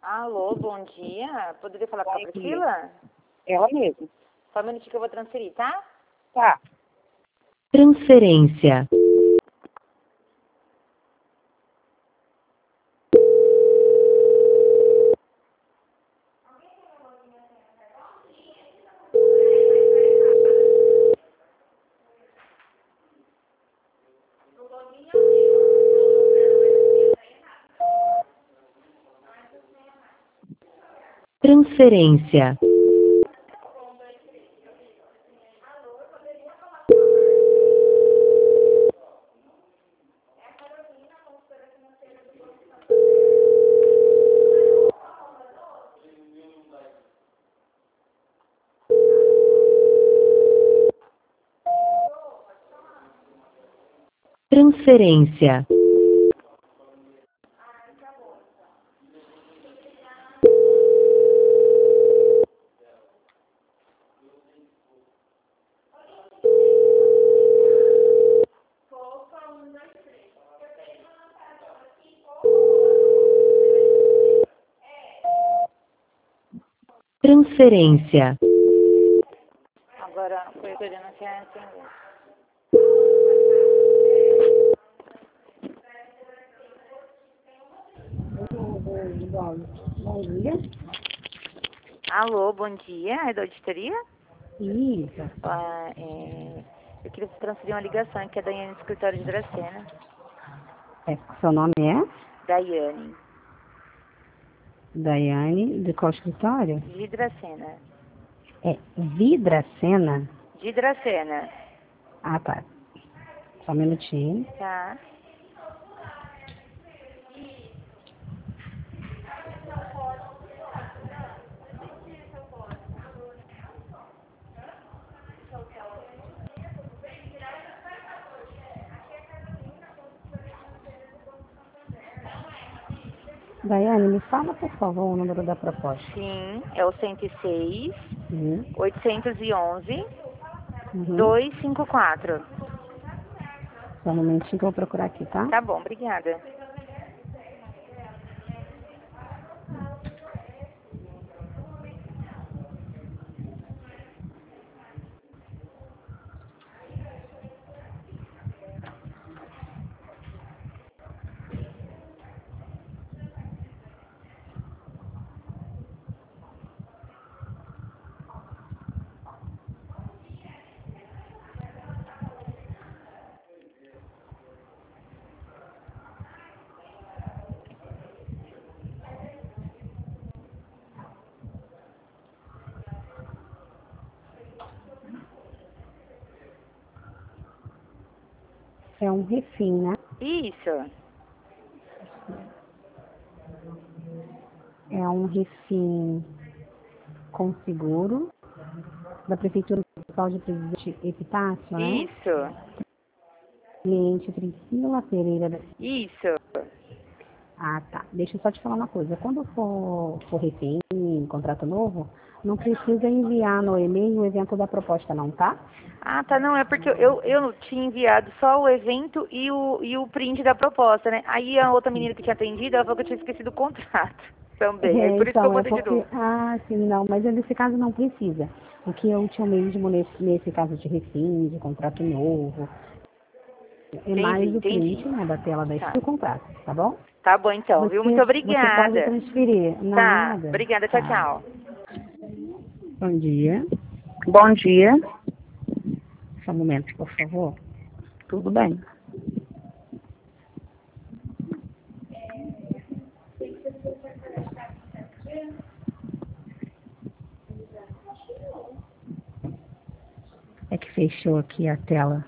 Alô, bom dia. Poderia falar com a Priscila? Ela mesma. Só um minutinho que eu vou transferir, tá? Tá. Transferência. Transferência. Transferência. Transferência. Agora, foi que ele não quer atender. Bom dia. Alô, bom dia. É da auditoria? Isso. Eu queria transferir uma ligação que é da Daiane do escritório de Dracena. Seu nome é? Daiane, Daiane, de qual escritório? de Dracena. É Vidracena? De Dracena. Ah, tá. Só um minutinho. Tá. Daiane, me fala, por favor, o número da proposta. Sim, é o 106 Sim. 811 Uhum. 254. Só um momentinho que eu vou procurar aqui, tá? Tá bom, obrigada. É um refim, né? Isso. É um refim com seguro da Prefeitura Municipal de Presidente Epitácio, né? Isso. Cliente Priscila Pereira da... Isso. Ah, tá. Deixa eu só te falar uma coisa. Quando for refém, contrato novo, não precisa enviar no e-mail o evento da proposta, não, tá? Ah, tá, não, é porque eu tinha enviado só o evento e o print da proposta, né? Aí a outra menina que tinha atendido, ela falou que eu tinha esquecido o contrato também. Aí por isso que eu Então, é botei de porque... novo. Ah, sim, não. Mas nesse caso não precisa. O que eu tinha mesmo nesse caso de refém, de contrato novo, é Entendi, mais o entendi. print, né, da tela Tá. do contrato, tá bom? Tá bom então, viu? Muito Você pode obrigada. transferir. Tá, Nada. obrigada, tchau, Tá. tchau. Bom dia. Bom dia, Só um momento, por favor. tudo bem? É que fechou aqui a tela.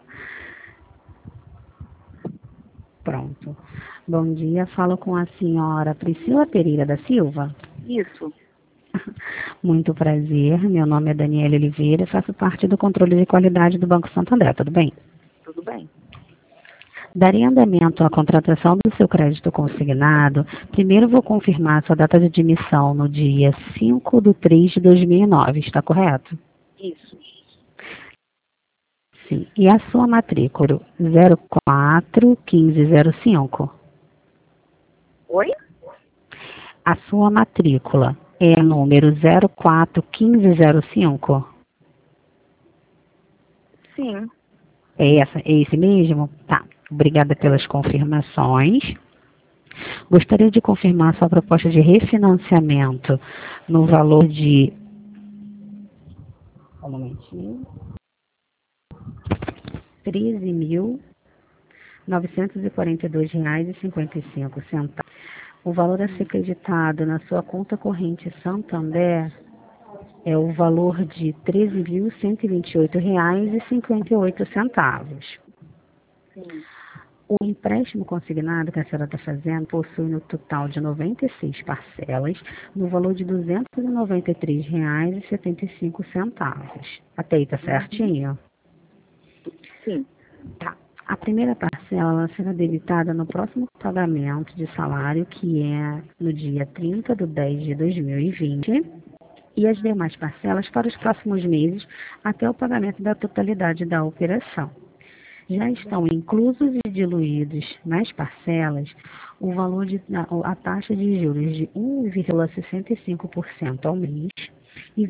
Pronto. Bom dia, falo com a senhora Priscila Pereira da Silva. Isso, Muito prazer, meu nome é Daniela Oliveira, faço parte do controle de qualidade do Banco Santo André, tudo bem? tudo bem. Daria andamento à contratação do seu crédito consignado. Primeiro vou confirmar sua data de admissão no dia 5/3/2009, está correto? Isso, Sim. E a sua matrícula? 041505. oi? A sua matrícula é número 041505? Sim. É esse mesmo? Tá. Obrigada pelas confirmações. Gostaria de confirmar sua proposta de refinanciamento no valor de... Um momentinho. R$ 13.942,55. O valor a ser acreditado na sua conta corrente Santander é o valor de R$ 13.128,58. Sim. O empréstimo consignado que a senhora está fazendo possui no total de 96 parcelas, no valor de R$ 293,75. Até aí está certinho? Sim. Tá. A primeira parcela ela será debitada no próximo pagamento de salário, que é no dia 30/10/2020, e as demais parcelas para os próximos meses até o pagamento da totalidade da operação. Já estão inclusos e diluídos nas parcelas o valor a taxa de juros de 1,65% ao mês e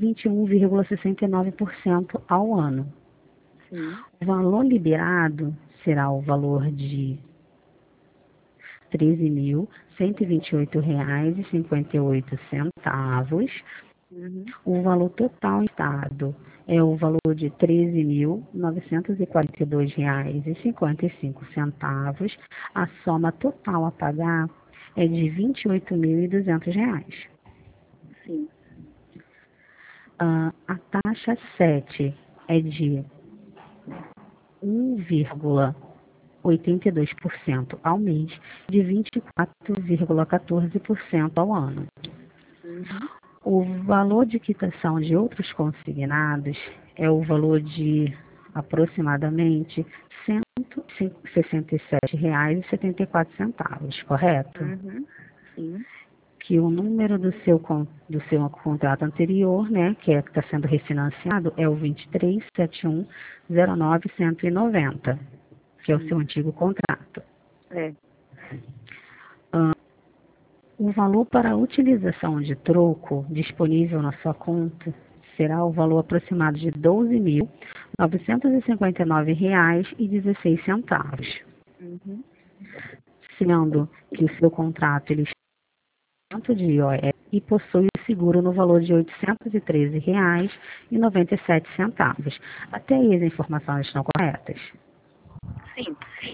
21,69% ao ano. Sim. O valor liberado será o valor de R$ 13.128,58. O valor total estado é o valor de R$ 13.942,55. A soma total a pagar é de R$ 28.200. Sim. A taxa 7 é de 1,82% ao mês, de 24,14% ao ano. O valor de quitação de outros consignados é o valor de aproximadamente R$ 167,74, correto? Sim. Que o número do seu contrato anterior, né, que está sendo refinanciado, é o 23710990, que é o seu antigo contrato. É. O valor para a utilização de troco disponível na sua conta será o valor aproximado de R$ 12.959,16. Sendo que o seu contrato ele está de IOF e possui o seguro no valor de R$ 813,97. Até aí as informações estão corretas? Sim.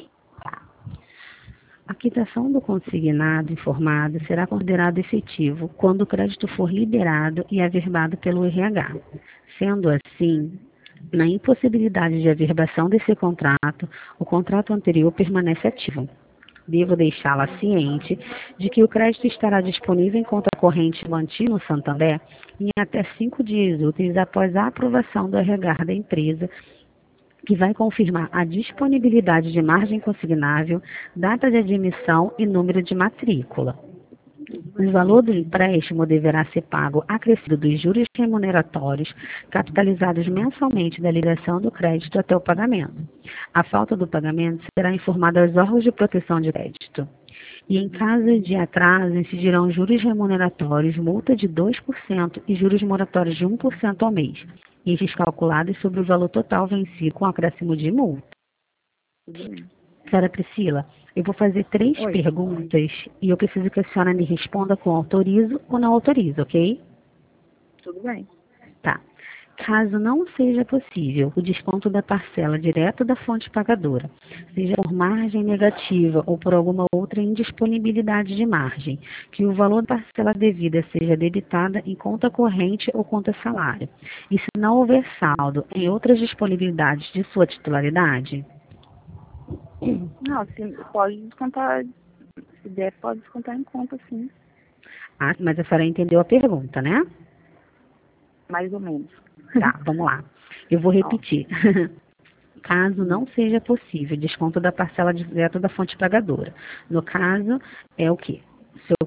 A quitação do consignado informado será considerado efetivo quando o crédito for liberado e averbado pelo RH. Sendo assim, na impossibilidade de averbação desse contrato, o contrato anterior permanece ativo. Devo deixá-la ciente de que o crédito estará disponível em conta corrente mantida no Santander em até 5 dias úteis após a aprovação do RH da empresa, que vai confirmar a disponibilidade de margem consignável, data de admissão e número de matrícula. O valor do empréstimo deverá ser pago acrescido dos juros remuneratórios capitalizados mensalmente da liquidação do crédito até o pagamento. A falta do pagamento será informada aos órgãos de proteção de crédito. E em caso de atraso, incidirão juros remuneratórios, multa de 2% e juros moratórios de 1% ao mês, estes calculados sobre o valor total vencido com acréscimo de multa. Senhora Priscila, eu vou fazer 3 perguntas e eu preciso que a senhora me responda com autorizo ou não autorizo, ok? Tudo bem. Tá. Caso não seja possível o desconto da parcela direto da fonte pagadora, seja por margem negativa ou por alguma outra indisponibilidade de margem, que o valor da parcela devida seja debitada em conta corrente ou conta salário, e se não houver saldo em outras disponibilidades de sua titularidade? Não, pode descontar. Se der, pode descontar em conta, sim. Ah, mas a senhora entendeu a pergunta, né? Mais ou menos. Tá, vamos lá. Eu vou repetir. Caso não seja possível desconto da parcela direto da fonte pagadora. No caso, é o quê? Seu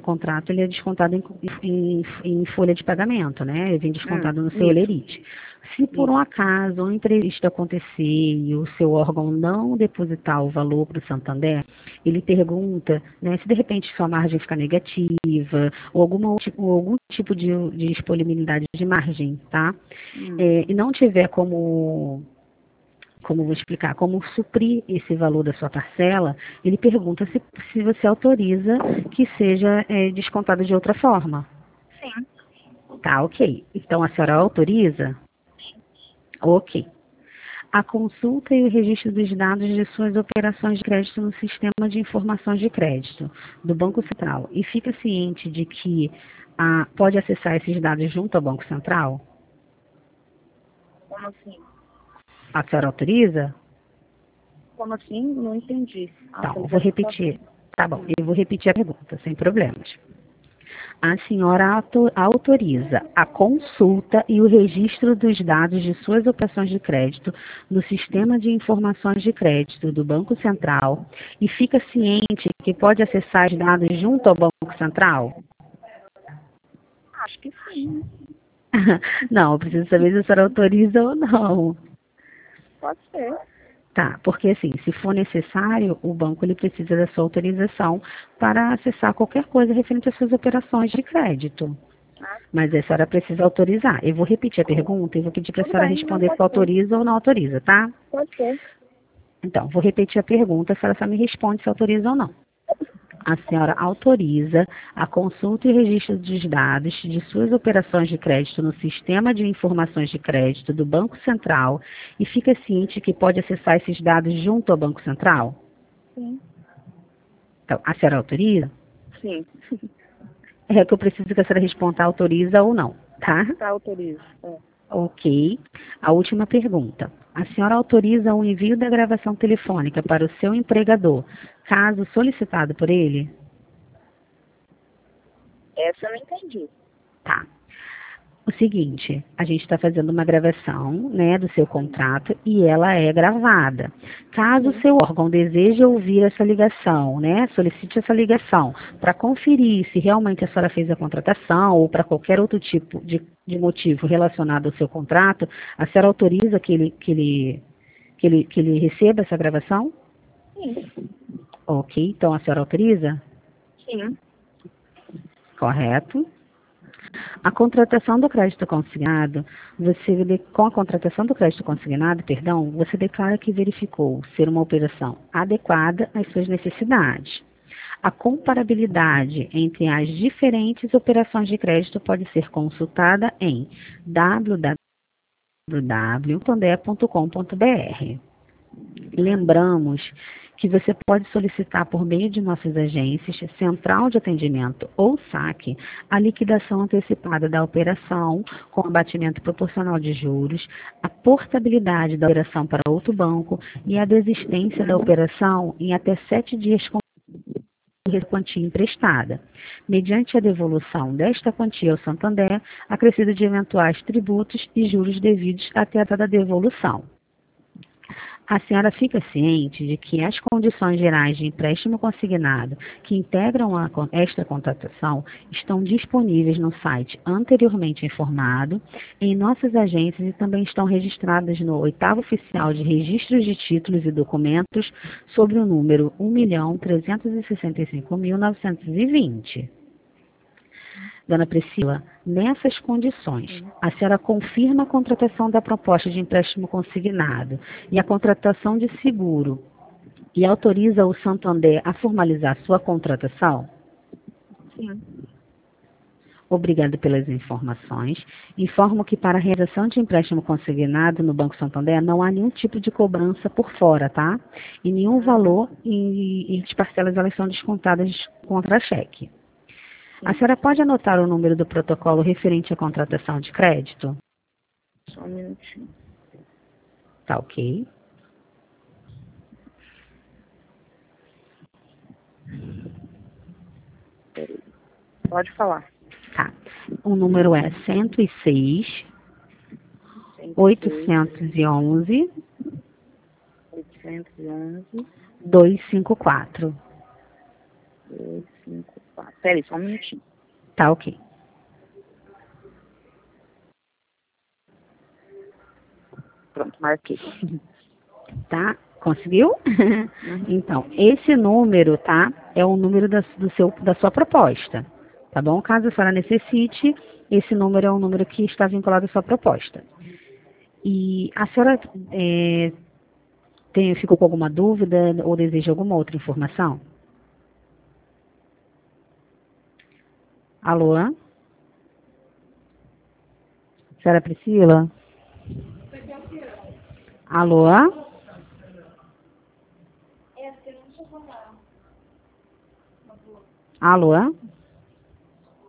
contrato ele é descontado em folha de pagamento, né? Ele vem descontado no seu olerite. Se por um acaso um imprevisto acontecer e o seu órgão não depositar o valor para o Santander, ele pergunta, né, se de repente sua margem ficar negativa ou algum tipo de disponibilidade de margem, tá? E não tiver como vou explicar, como suprir esse valor da sua parcela, ele pergunta se você autoriza que seja descontado de outra forma. Sim. Tá, ok. Então, a senhora autoriza? Ok. A consulta e o registro dos dados de suas operações de crédito no sistema de informações de crédito do Banco Central. E fica ciente de que pode acessar esses dados junto ao Banco Central? Como assim? A senhora autoriza? Como assim? Não entendi. Tá, eu vou repetir. Tá bom, eu vou repetir a pergunta, sem problemas. A senhora autoriza a consulta e o registro dos dados de suas operações de crédito no sistema de informações de crédito do Banco Central e fica ciente que pode acessar os dados junto ao Banco Central? Acho que sim. Não, eu preciso saber se a senhora autoriza ou não. Pode ser. Tá, porque assim, se for necessário, o banco ele precisa da sua autorização para acessar qualquer coisa referente às suas operações de crédito. Mas a senhora precisa autorizar. Eu vou repetir a pergunta e vou pedir para a senhora responder se autoriza ou não autoriza, tá? Pode ser. Então, vou repetir a pergunta, a senhora só me responde se autoriza ou não. A senhora autoriza a consulta e registro dos dados de suas operações de crédito no sistema de informações de crédito do Banco Central e fica ciente que pode acessar esses dados junto ao Banco Central? Sim. Então, a senhora autoriza? Sim. É que eu preciso que a senhora responda autoriza ou não, tá? Tá, autorizo. Ok. A última pergunta. A senhora autoriza o envio da gravação telefônica para o seu empregador, caso solicitado por ele? Essa eu não entendi. Tá. O seguinte, a gente está fazendo uma gravação, né, do seu contrato e ela é gravada. Caso o seu órgão deseje ouvir essa ligação, né, solicite essa ligação para conferir se realmente a senhora fez a contratação ou para qualquer outro tipo de motivo relacionado ao seu contrato, a senhora autoriza que ele receba essa gravação? Sim. Ok, então a senhora autoriza? Sim. Correto. A contratação do crédito consignado, com a contratação do crédito consignado, você declara que verificou ser uma operação adequada às suas necessidades. A comparabilidade entre as diferentes operações de crédito pode ser consultada em www.santander.com.br. Lembramos que você pode solicitar por meio de nossas agências, central de atendimento ou saque, a liquidação antecipada da operação com abatimento proporcional de juros, a portabilidade da operação para outro banco e a desistência da operação em até 7 dias com quantia emprestada, mediante a devolução desta quantia ao Santander, acrescido de eventuais tributos e juros devidos até a data da devolução. A senhora fica ciente de que as condições gerais de empréstimo consignado que integram esta contratação estão disponíveis no site anteriormente informado, em nossas agências e também estão registradas no 8º Oficial de Registros de Títulos e Documentos sobre o número 1.365.920. Dona Priscila, nessas condições, a senhora confirma a contratação da proposta de empréstimo consignado e a contratação de seguro e autoriza o Santander a formalizar sua contratação? Sim. Obrigada pelas informações. Informo que para a realização de empréstimo consignado no Banco Santander não há nenhum tipo de cobrança por fora, tá? E nenhum valor e as parcelas elas são descontadas contra cheque. A senhora pode anotar o número do protocolo referente à contratação de crédito? Só um minutinho. Tá ok. Pode falar. Tá. O número é 106 811 811 254. 254. Tá, espera aí, só um minutinho. Tá, ok. Pronto, marquei. Tá? Conseguiu? Uhum. Então, esse número, tá? É o número da sua proposta. Tá bom? Caso a senhora necessite, esse número é o número que está vinculado à sua proposta. E a senhora ficou com alguma dúvida ou deseja alguma outra informação? Alô? Senhora Priscila? Alô? Alô?